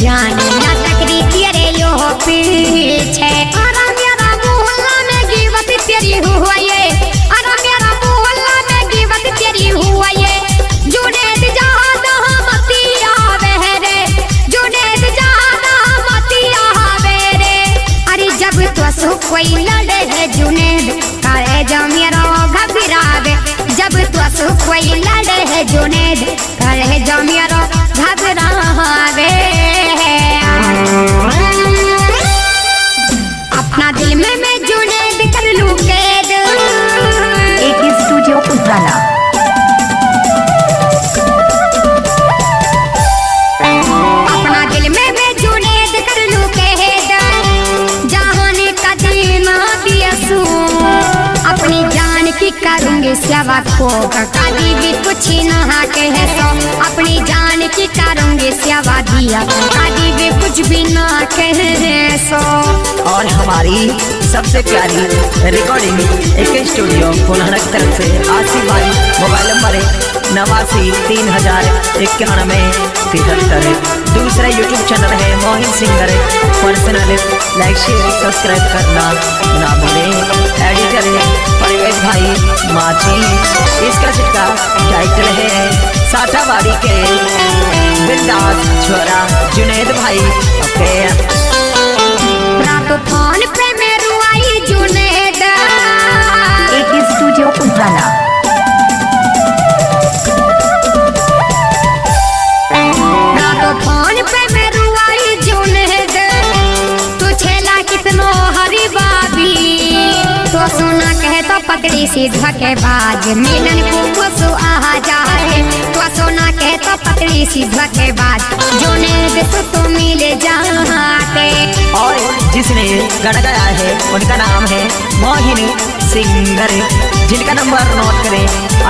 जान लटकरी तेरे यो पीछे। अरे मेरा मोहल्ला में गिवत तेरी हुआ ये, अरे मेरा मोहल्ला में गिवत तेरी हुआ ये। जुनेद ज्यादा मती आवे रे, जुनेद ज्यादा मती आवे रे। अरे जब तो सो कोई लड़े है जुनेद करे जो मेरा घबरावे। जब तो सो कोई लड़े है जुनेद करे जो मेरा घबरावे। अपना दिल में मैं जुनेद कर लूं कैद। एक स्टूडियो उजाला। अपना दिल में मैं जुनेद कर लूं कैद। जहाने का देना दिया सू अपनी जान की करूंगी सेवा को। कभी भी कुछ ना कहे सो अपनी जान की करूंगी सेवा दिया। कभी भी कुछ भी ना कहे सो। और हमारी सबसे प्यारी रिकॉर्डिंग एक स्टूडियो पुनः की तरफ से आसिफ भाई। मोबाइल नंबर है 89 3091 73। दूसरा यूट्यूब चैनल है Mohin singer personal. Like share subscribe करना ना भूलें। एडिटर है परवेज भाई माची। इस कैसेट का टाइटल है साठावाड़ी के बिंदास छोरा जुनेद भाई। ओके रातों फोन पे मैं रुआई जुनेद। एक स्टूडियो उजाला। रातों फोन पे मैं रुआई जुनेद। तू छेला कितनो हरी बाबी। तो सुना कहे तो पकड़ी सी धोखेबाज मिलन को सो आ जाए। तो सुना कहे तो पकड़ी सी धोखेबाज जुनेद से तो मिले जाते। और जिसने गाना गाया है उनका नाम है मोहिनी सिंगर, जिनका नंबर नोट करें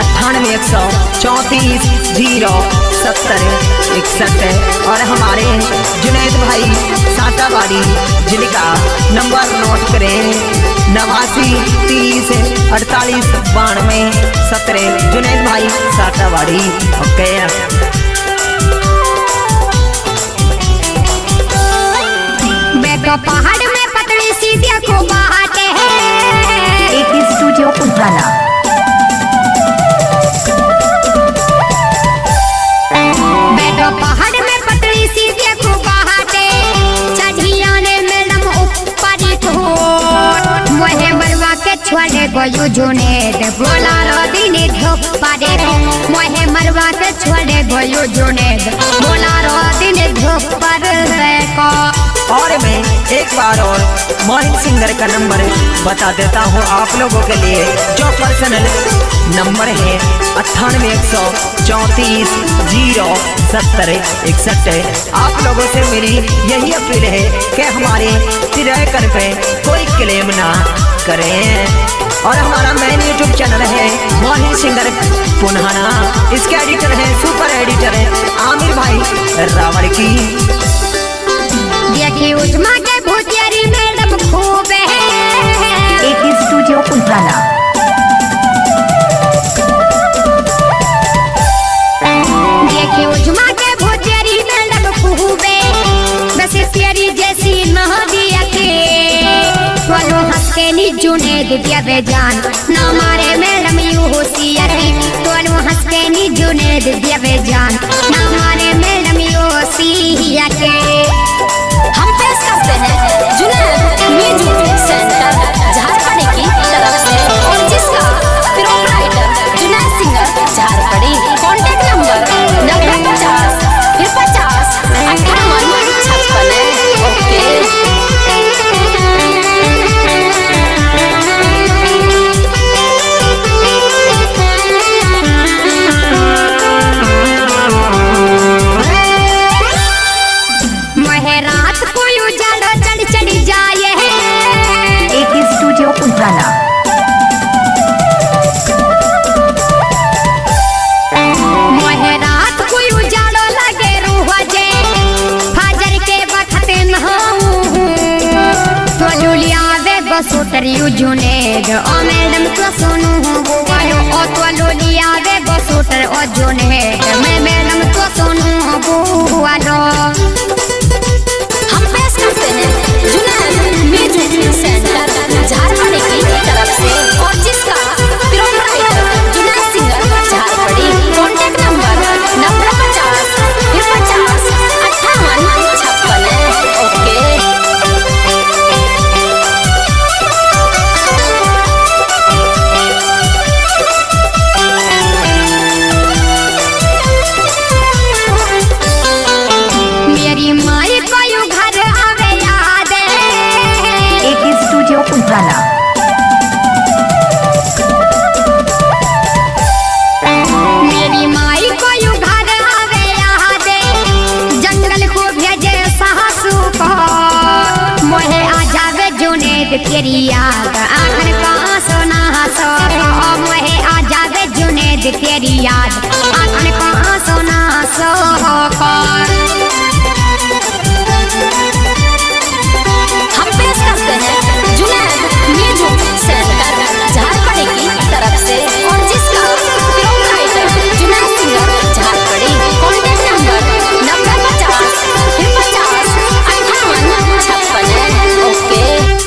98 134 070 61। और हमारे जुनेद भाई साठावाड़ी, जिनका नंबर नोट करें 89 30 48 92 17। जुनेद भाई साठावाड़ी। ओके तो पहाड़ में पतली सी देखो बाटे है। एक स्टूडियो उजाला। बैठो पहाड़ में पतली सी देखो बाटे। चढ़िया ने मैडम ऊपर को मोहे मरवा के छोड़े गयो जुनेद। बोला रो दिन धोपारे मोहे मरवा के छोड़े गयो जुनेद। बोला रो दिन धोपर को। और मैं एक बार और मोहिन सिंगर का नंबर बता देता हूँ आप लोगों के लिए, जो पर्सनल नंबर है 98 134 070 61। आप लोगों से मेरी यही अपील है कि हमारे तिरायकन पे कोई क्लेम ना करें। और हमारा मेन यूट्यूब चैनल है मोहिन सिंगर पुनहाना। इसके एडिटर है सुपर एडिटर है आमिर भाई रावल की। देखी उजमा के भुतियारी मैडम खूब है। एक स्टूडियो उजाला। देखी उजमा के भुतियारी मैडम खूब है। बस तेरी जैसी नदिया के वालो हंस के नी जुनेद दिया जान ना मारे मैडम यू होशियार है। वालो हंस के नी जुनेद दिया जान ना मारे मैडम यू होशियार के। हम पेश करते हैं जुनेद म्यूजिक सेंटर झारखंड की तरफ से, और जिसका proprietor Junaid singer Jharkhandi. Contact number 9050 50 58 56। Okay उजाला। मोहे रात कोई उजाड़ो लगे रूह जे फाजर के वक्त नहाऊं। तो लुलिया वे बसोटरी जुनेद ओ मैडम तो सुनू बुआलो। ओ तो लुलिया वे बसोटर ओ जुनेद मैं मैडम तो सुनू बुआलो। तेरी याद आखन कहाँ सोना सो मोहे आ जावे जुनेद तेरी याद आखन कहाँ सोना सो हम पेश करते हैं जुनैद म्यूजिक सेंटर झारखंड की तरफ से और जिसका proprietor Junaid singer Jharkhandi. Contact number 9050 50 58 56 okay.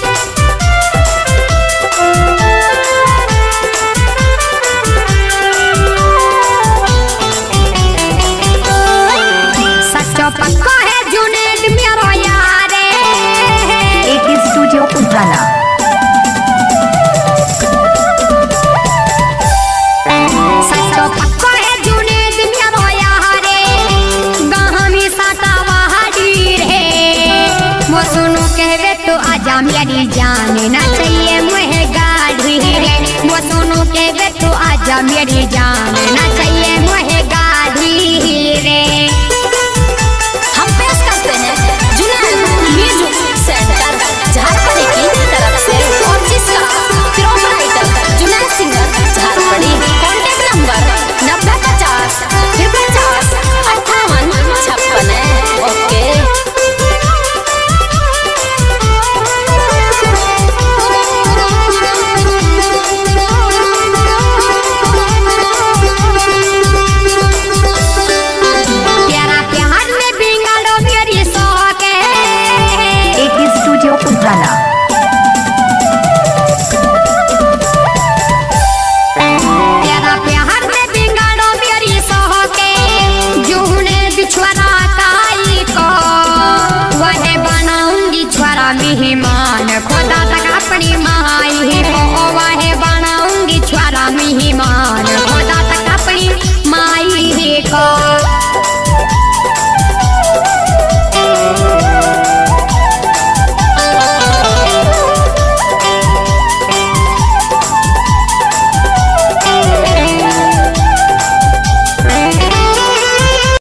सच्चो पक्का है जुनेद मेरो यार AK स्टूडियो उठाना। सच्चो पक्का है जुनेद मेरो यार गहमी सतावाड़ी रे वो सुनो कहवे तो आजा मेरी जान ना चाहिए मुहे गाड़ी रे वो सुनो कहवे तो आजा मेरी जान ना चाहिए मुहे गाड़ी रे। हम पेश करते हैं जुनैद म्यूजिक सेंटर झारखंड की तरफ से और जिसका proprietor Junaid singer Jharkhandi. Contact number 9050 50 58 56 okay. प्यारा प्यार में बिगाड़ो मेरी शौक AK स्टूडियो उठाना। प्यारा प्यार में बिगाड़ो मेरी शौक जूने बिछुआरा काई को वह बनाऊंगी छुआरा मेहमान खुदा तक अपनी माई को वह बनाऊंगी छुआरा मेहमान खुदा तक अपनी माई को।